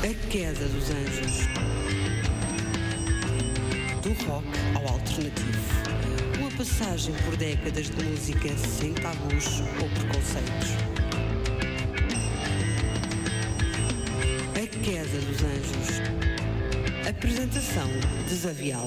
A queda dos anjos. Do rock ao alternativo. Uma passagem por décadas de música sem tabus ou preconceitos. A queda dos anjos. Apresentação Desavial.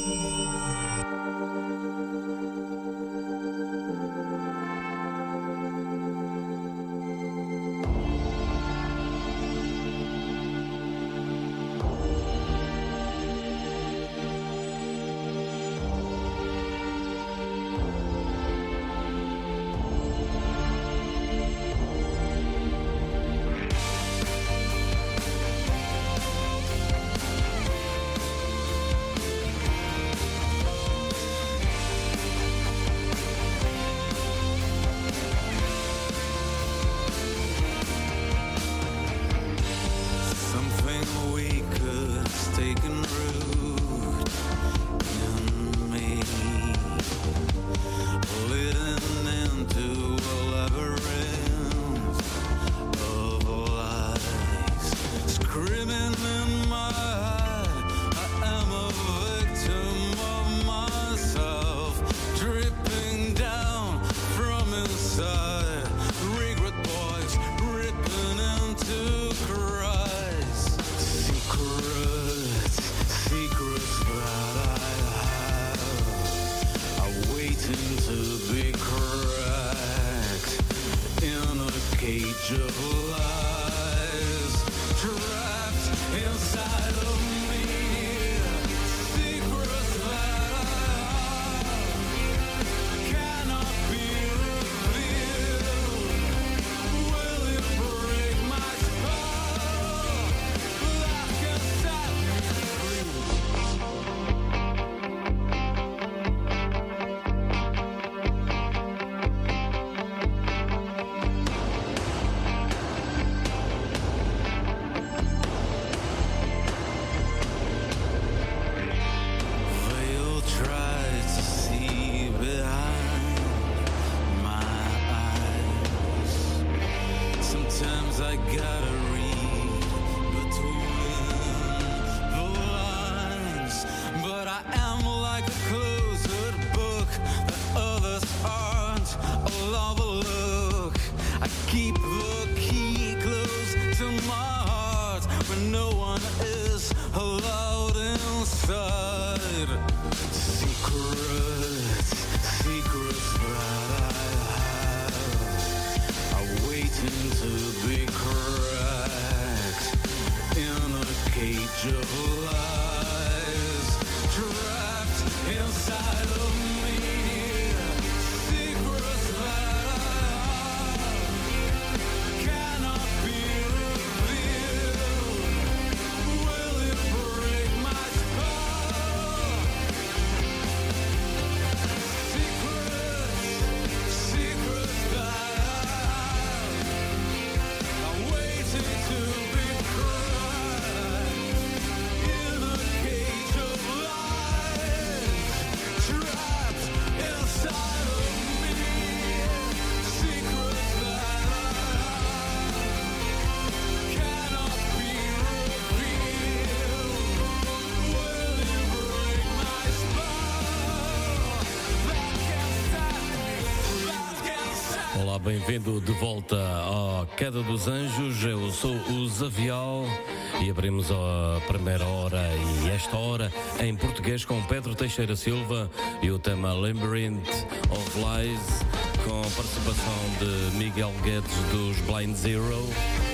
Bem-vindo de volta à Queda dos Anjos. Eu sou o Zavial e abrimos a primeira hora e esta hora em português com Pedro Teixeira Silva e o tema Labyrinth of Lies, com a participação de Miguel Guedes dos Blind Zero.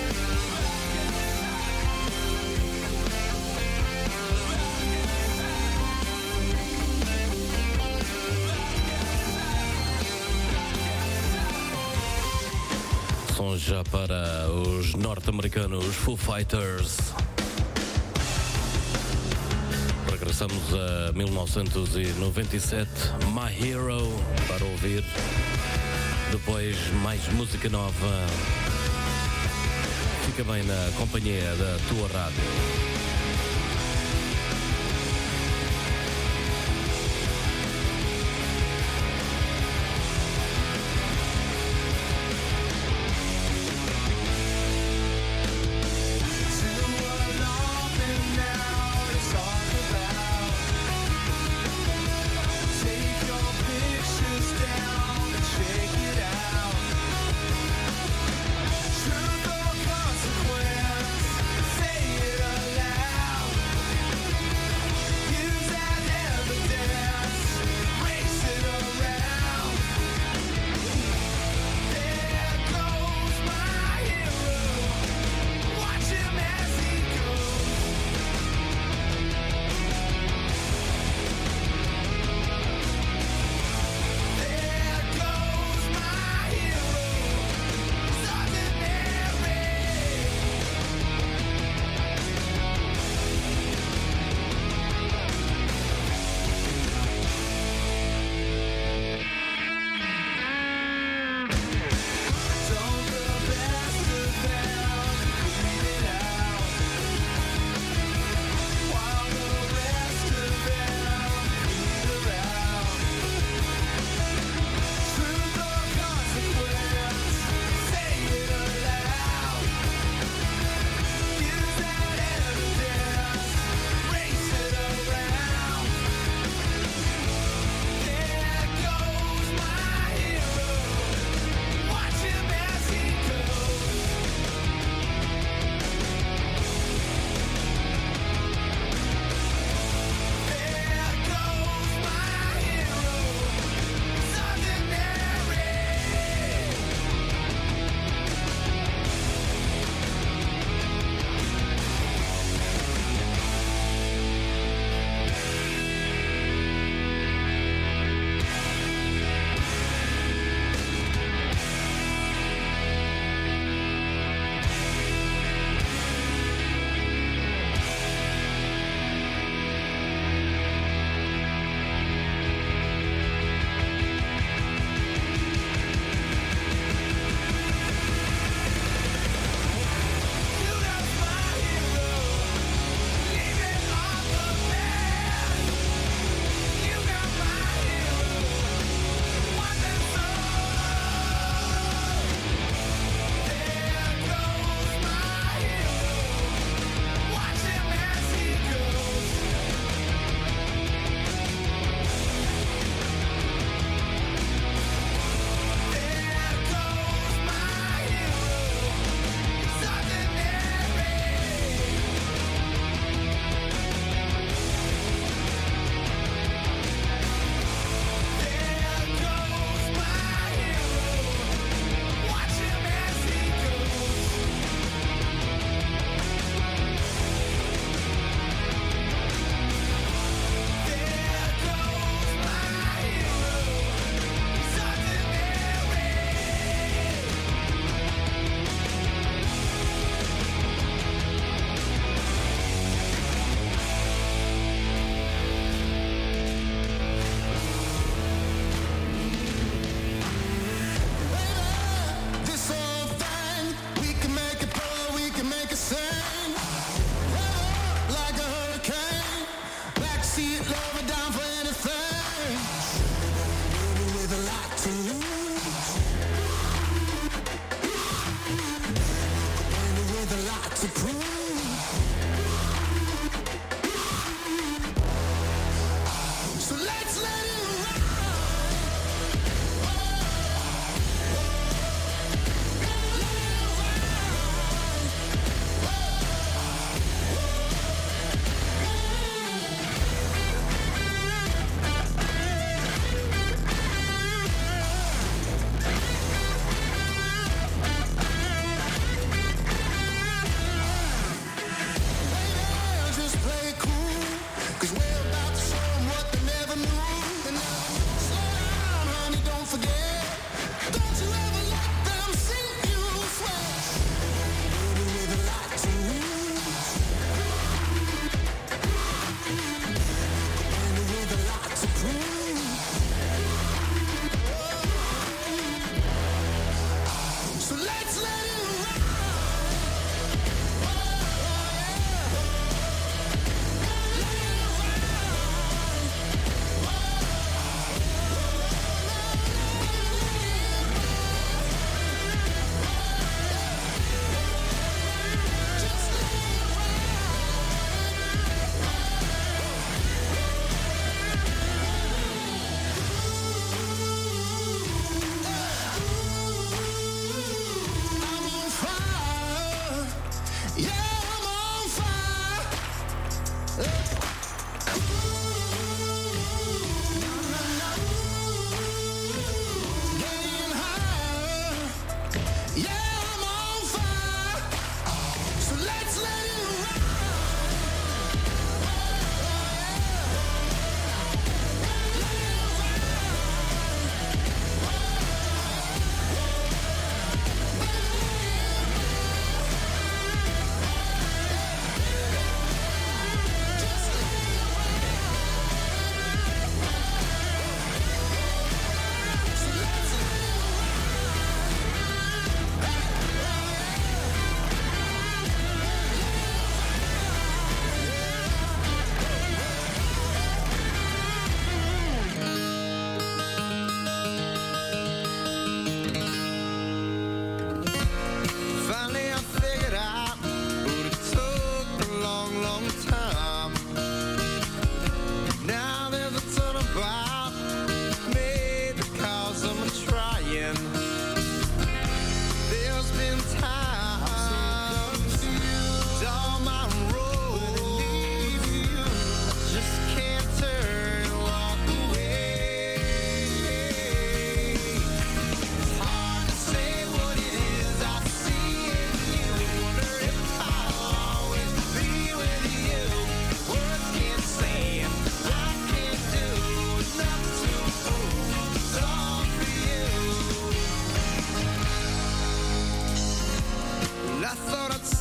Já para os norte-americanos Foo Fighters. Regressamos a 1997, My Hero, para ouvir. Depois mais música nova. Fica bem na companhia da tua rádio. To what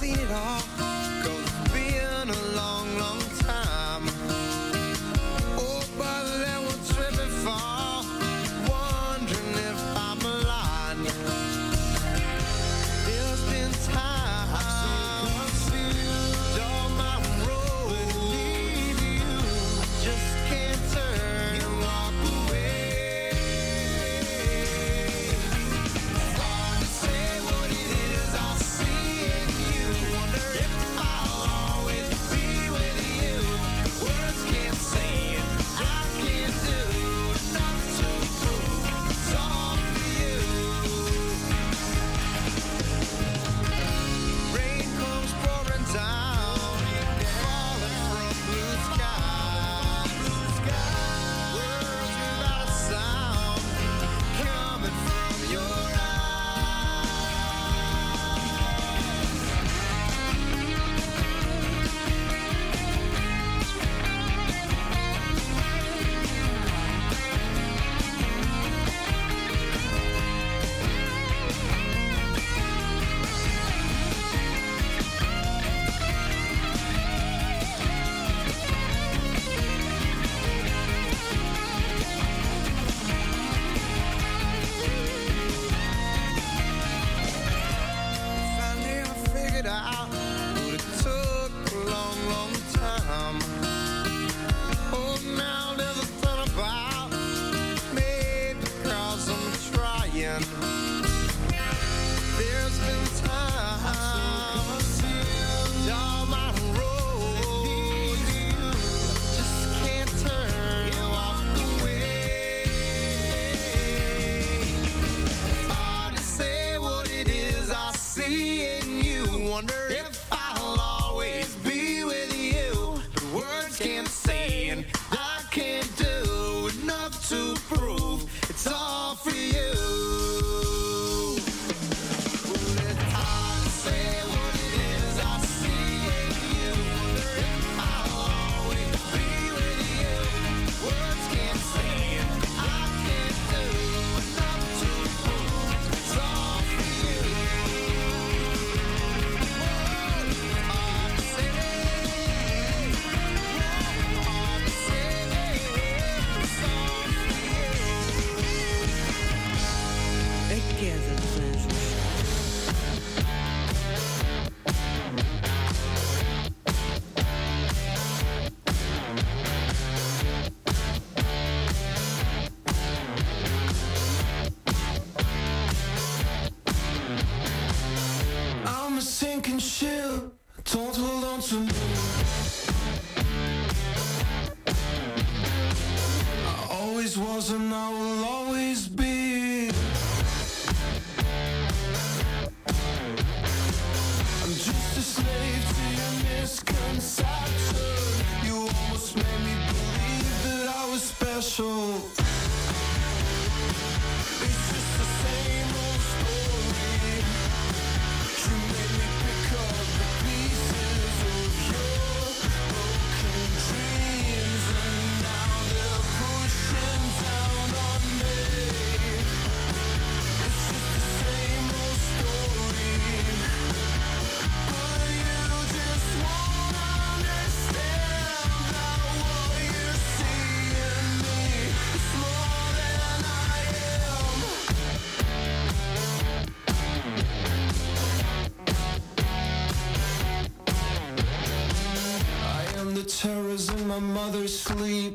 seen it all, 'cause it's been a long, long time. Oh, but then we'll trip and fall, wondering if I'm blind. There's been times on my road to leave you, I just can't turn and walk away. It's hard to say what it is I see in you. Wonder if I'll always be with you. Words can't say it, I can't do enough to prove it's all for you. Rain comes pouring down, falling from blue skies. Words without a sound, coming from your Finally I figured out, but it took a long, long time. Oh, now there's a ton about, maybe 'cause I'm trying. There's been times down my road, just can't turn and walk away. Hard to say what it is I see in you. Wonder if I'll always be with you. But words can't say and I can't do enough to prove it's all for you. Well, it's hard to say what it is I see in you. Wonder if I'll always be with you. Words can't say and I can't do enough to prove it's all for you. Hard to say, hard to say it's all for you. A Queda dos Anjos. I'm a sinking ship, don't hold on to me. I always was and I will always be. I'm just a slave to your misconception. You almost made me believe that I was special. It's just the same old story. You made me pick up the pieces of your broken dreams, and now they're pushing down on me. It's just the same old story, but you just won't understand that what you see in me is more than I am. I am the terrors in my mother's sleep.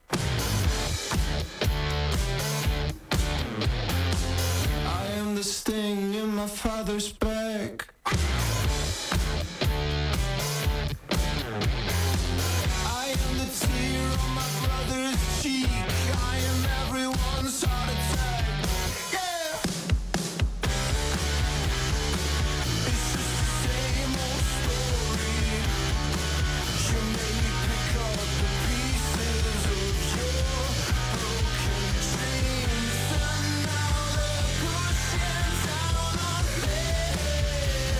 I am the sting in my father's back. I am the tear on my brother's cheek. I am everyone's heart attack. Yeah! It's just the same old story. You made me pick up the pieces of your broken dreams, and now they're pushing down on me.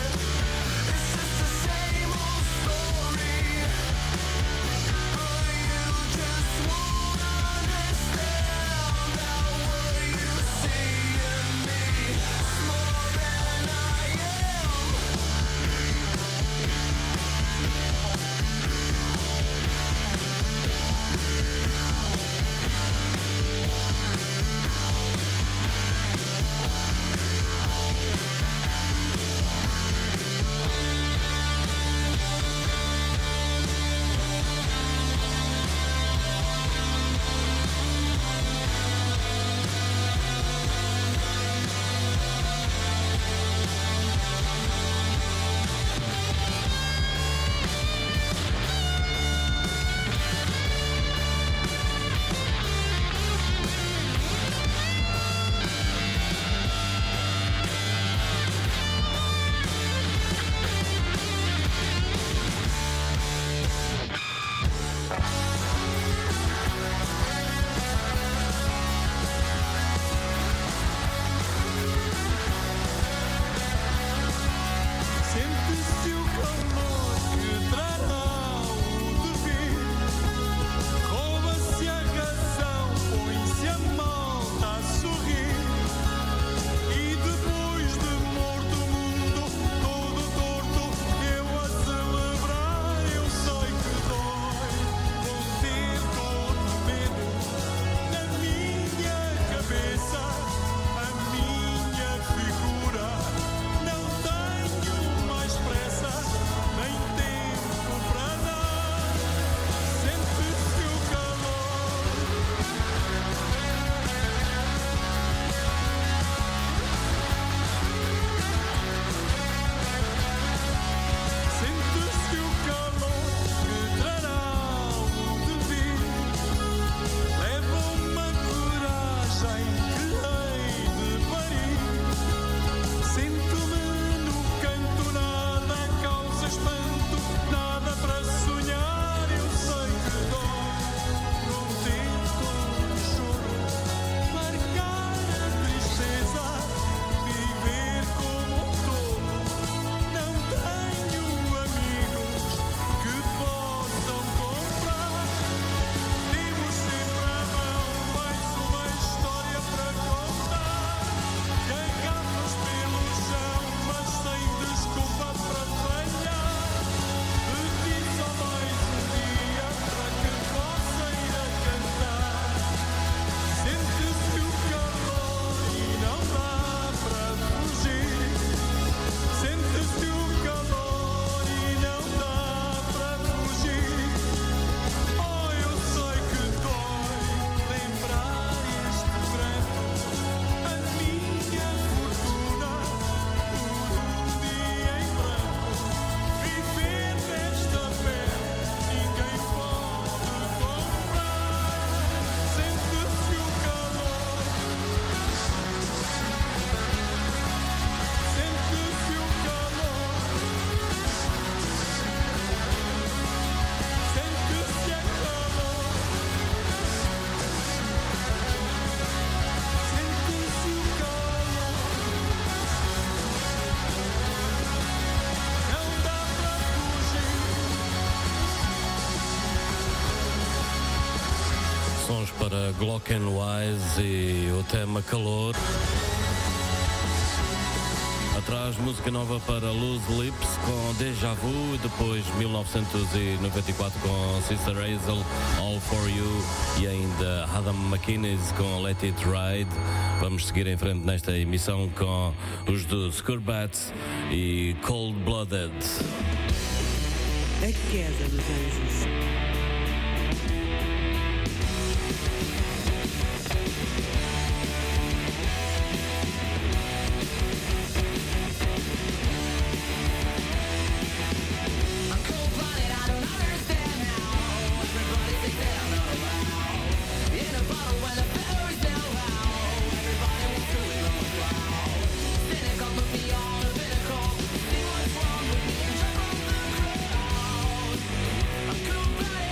agora Glockenwise e o tema Calor. Atrás, música nova para Loose Lips com Deja Vu, depois 1994 com Sister Hazel, All For You, e ainda Adam McInnes com Let It Ride. Vamos seguir em frente nesta emissão com os do Scurbats e Cold Blooded. A Queda dos Anjos. Cold-blooded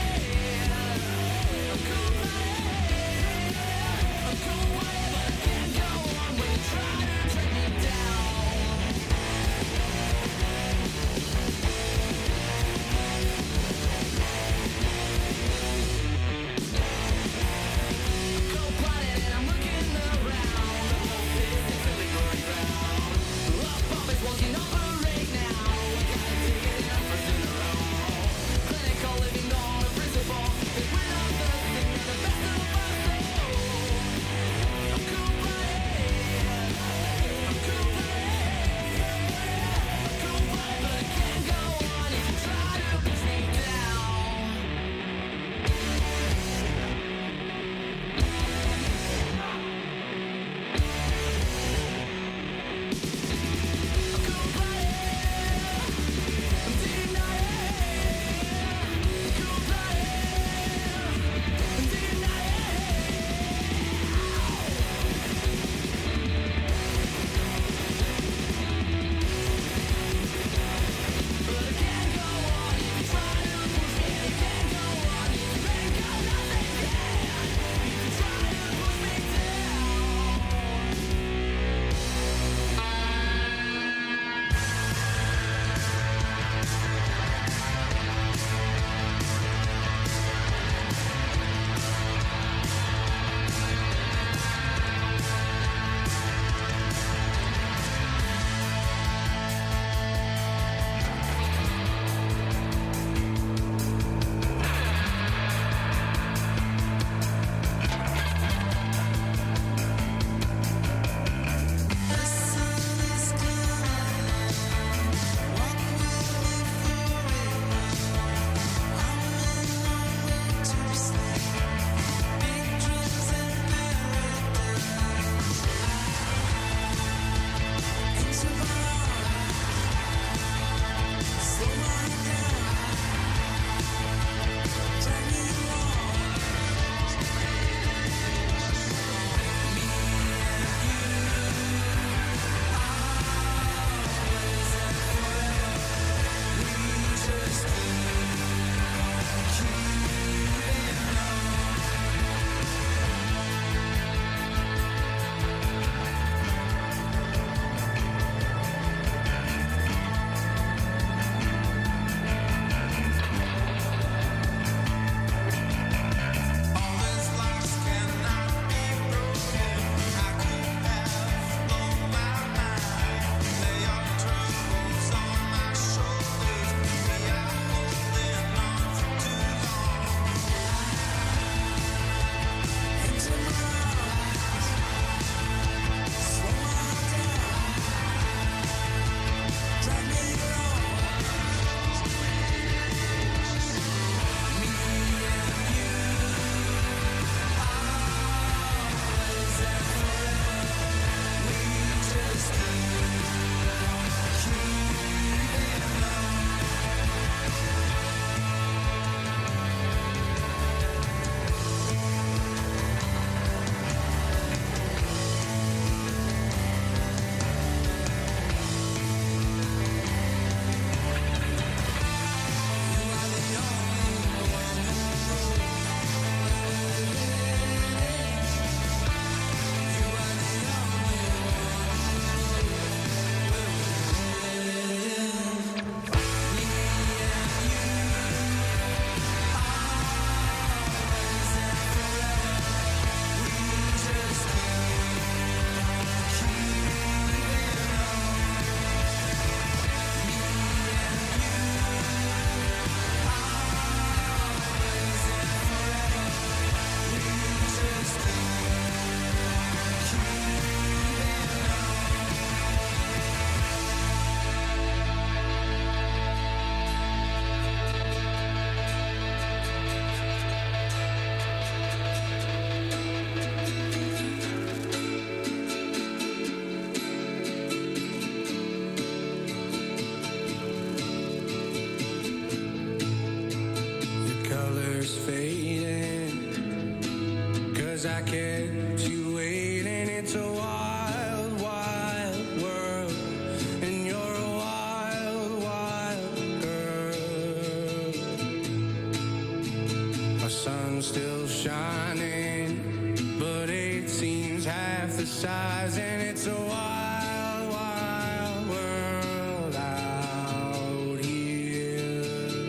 size, and it's a wild, wild world out here.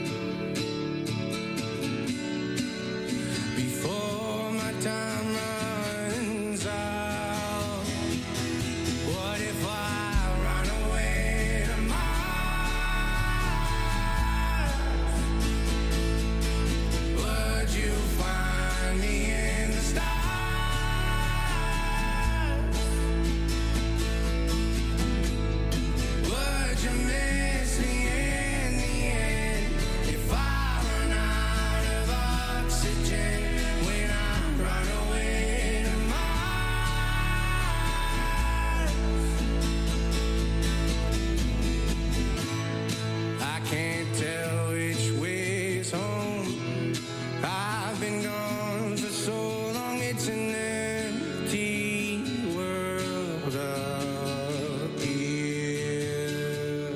Before my time runs out, what if I run away to Mars? Would you find me in the stars? Would you miss me in the end if I run out of oxygen when I run away to Mars? I can't tell which way's home. I've been gone for so long, it's an empty world up here.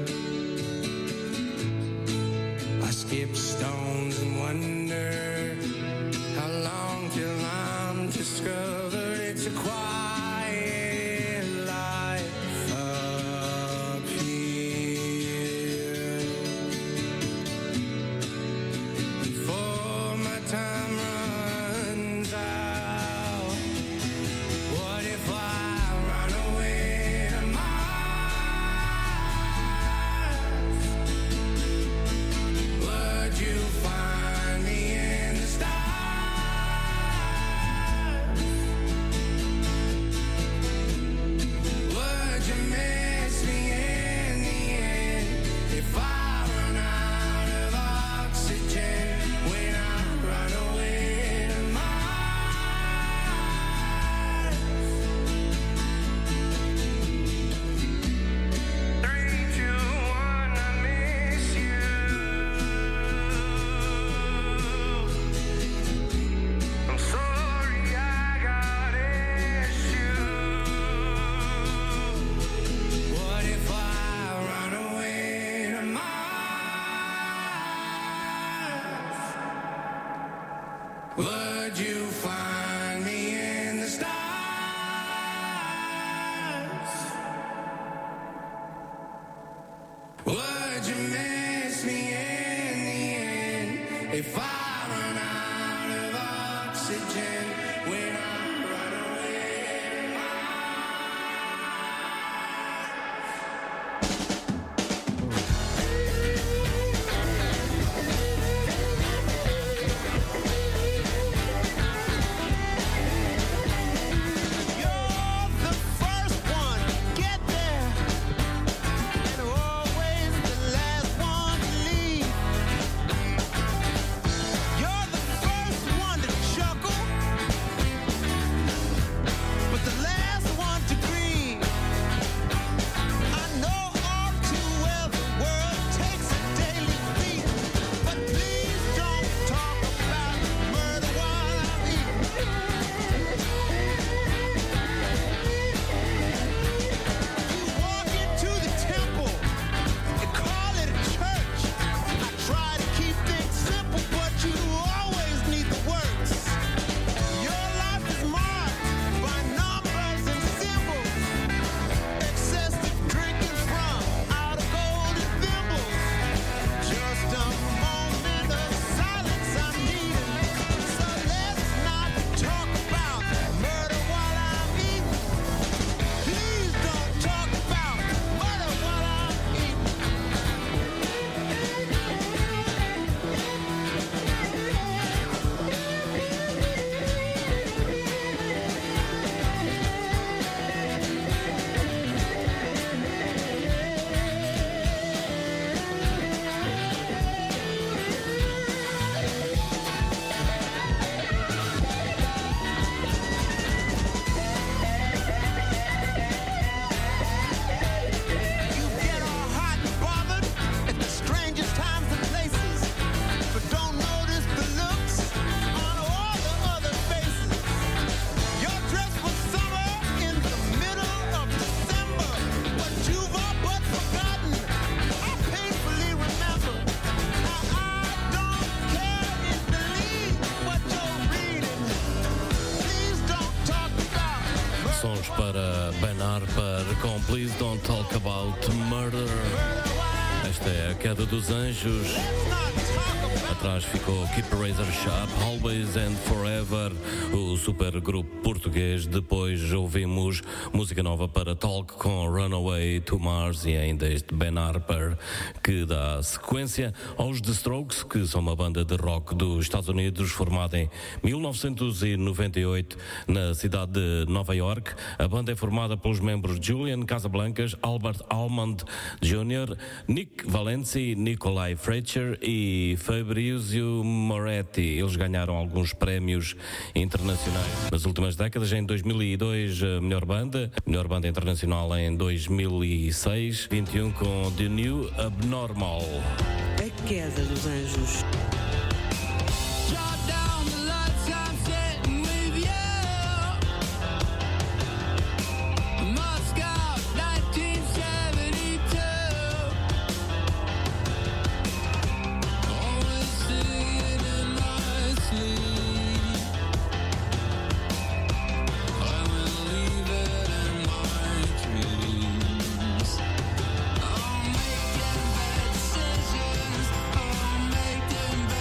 I skip stones and wonder how long till I'm discovered. It's a quiet life up here. Before my time runs out, what if I run away to Mars? Would you find me in the stars? Would you miss me in the end if I run out of oxygen when I run away to Mars? 3, 2, 1, I miss you. I'm sorry I got issues. What if I run away to Mars? Would you find me in the stars? Would you miss me in the end if I run out of oxygen when I run away to You're the first one to get there, and always the last one to leave. com Please Don't Talk About Murder. Esta é a Queda dos Anjos. Atrás ficou Keep a Razor Sharp, Always and Forever, o supergrupo português. Depois ouvimos música nova para Talk com Runaway to Mars e ainda este Ben Harper, que dá sequência aos The Strokes, que são uma banda de rock dos Estados Unidos formada em 1998 na cidade de Nova York. A banda é formada pelos membros Julian Casablancas, Albert Almond Jr., Nick Valenci, Nikolai Fletcher e Fabrizio Moretti. Eles ganharam alguns prémios internacionais nas últimas décadas. Em 2002, a melhor banda internacional em 2006, 21 com The New Abnormal. A Queda dos Anjos. Make them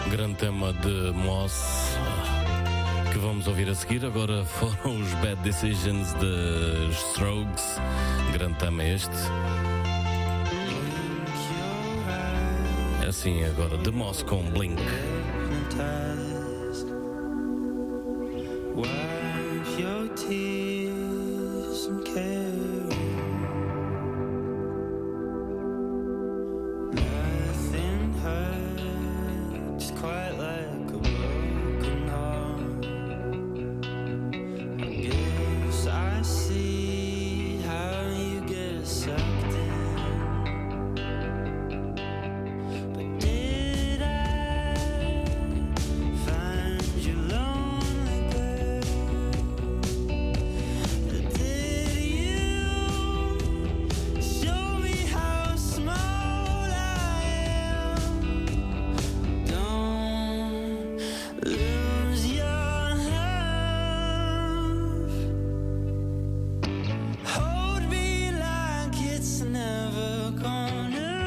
Grande tema de Moss que vamos ouvir a seguir. Agora foram os Bad Decisions de Strokes. Grande tema este. Assim agora, de Moss com Blink. Wipe your tears and carry. Nothing hurts quite like a broken heart. I guess I see how you get sucked in. But did I find you lonely, girl? Did you show me how small I am? Don't lose your love. Hold me like it's never gonna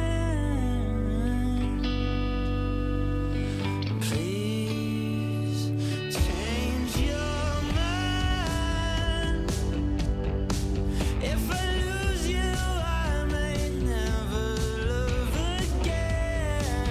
end. Please change your mind. If I lose you, I may never love again.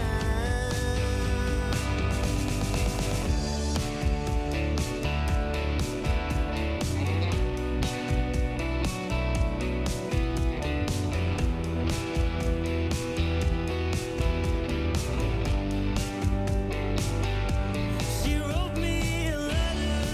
She wrote me a letter.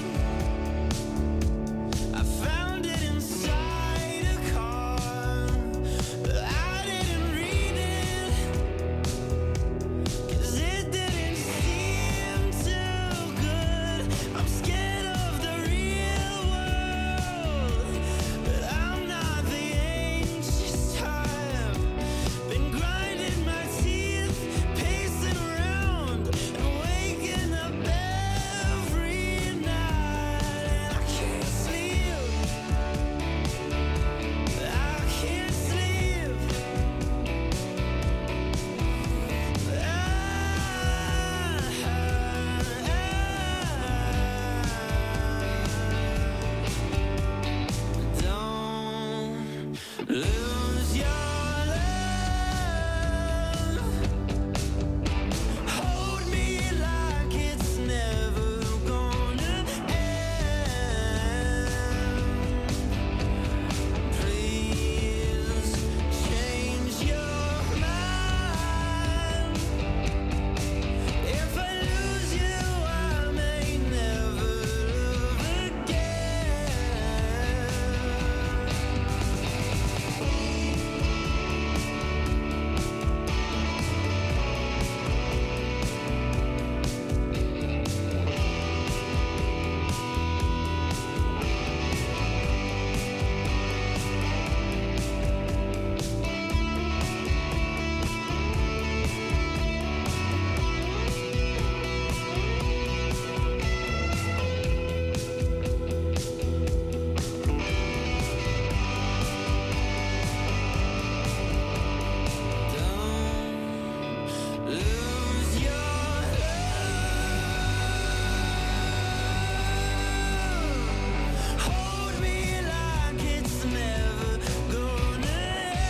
I found it inside a car. I didn't read it, 'cause it didn't seem too good. I'm scared of the real world, but I'm not the anxious type. Been grinding my teeth, pacing around, and waking up every night. And I can't sleep. I can't sleep. Don't lose your love. Hold me like it's never gonna end. Please change your mind. If I lose you, I may never love again. Don't lose your love. Hold me like it's never gonna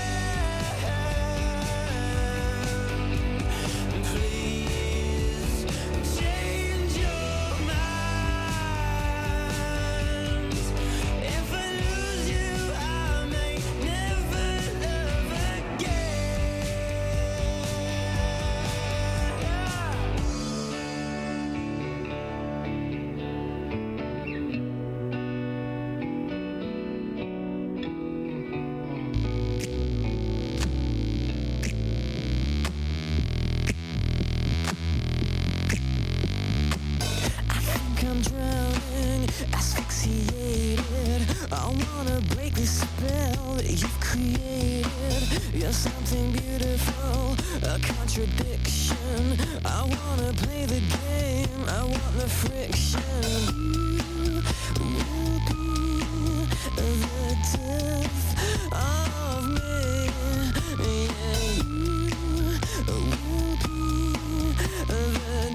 end. Please change your mind. If I lose you, I may never love again. I'm drowning, asphyxiated. I wanna break the spell that you've created. You're something beautiful, a contradiction. I wanna play the game, I want the friction. You will be the death of me. Yeah, you will be the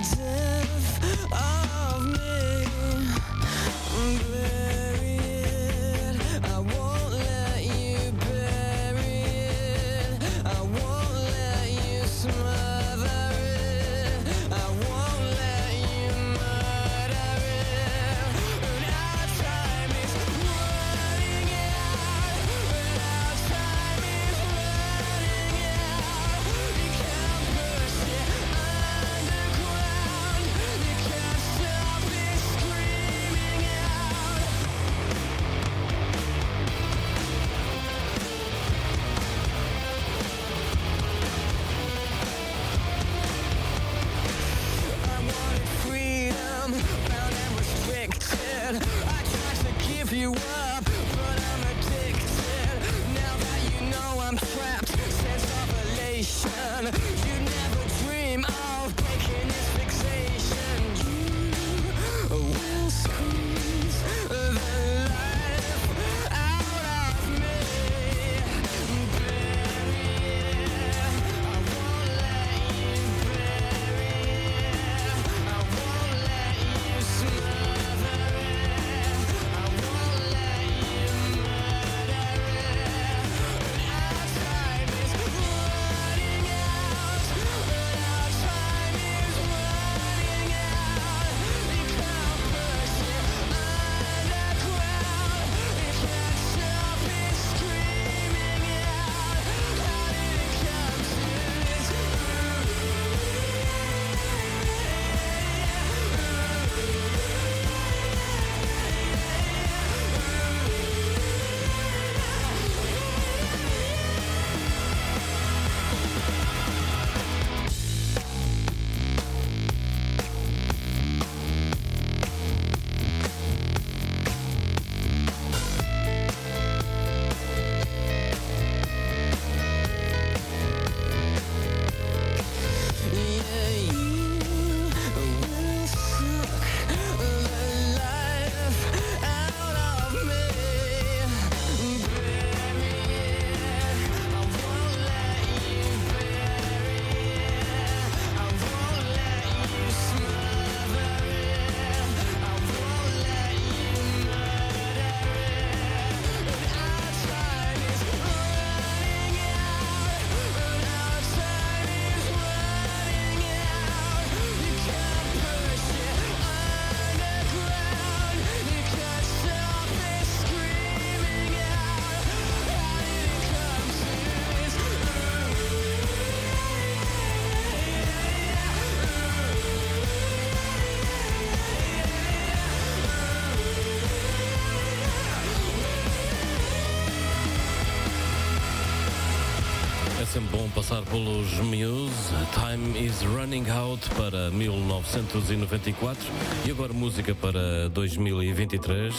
passar pelos Muse, Time is Running Out para 1994 e agora música para 2023.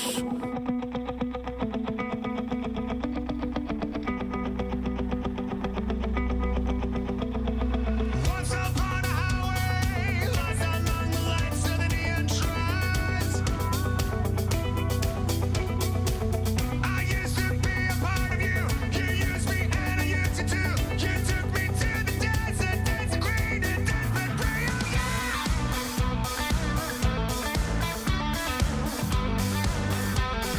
Once upon a highway, lost along the lights of the neon tribes. I used to be a part of you. You used me and I used you too. You took me to the desert, desecrated, desperate prey. Oh yeah.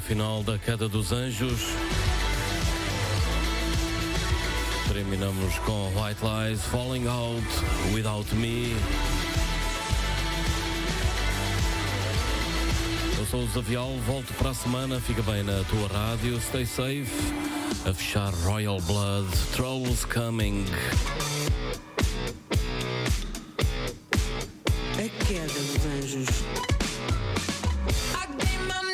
final da Queda dos Anjos. Terminamos com White Lies, Falling Out, Without Me. Eu sou o Zavial, volto para a semana, fica bem na tua rádio, stay safe. A fechar Royal Blood, Trolls Coming. A Queda dos Anjos. I gave my